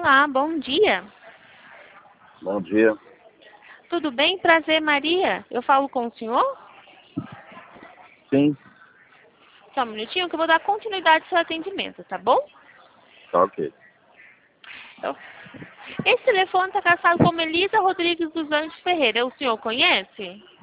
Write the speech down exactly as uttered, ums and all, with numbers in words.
Olá, bom dia. Bom dia. Tudo bem? Prazer, Maria. Eu falo com o senhor? Sim, Só um minutinho que eu vou dar continuidade ao seu atendimento, tá bom? tá ok. Eu- Esse telefone está casado com Melisa Rodrigues dos Anjos Ferreira. O senhor conhece?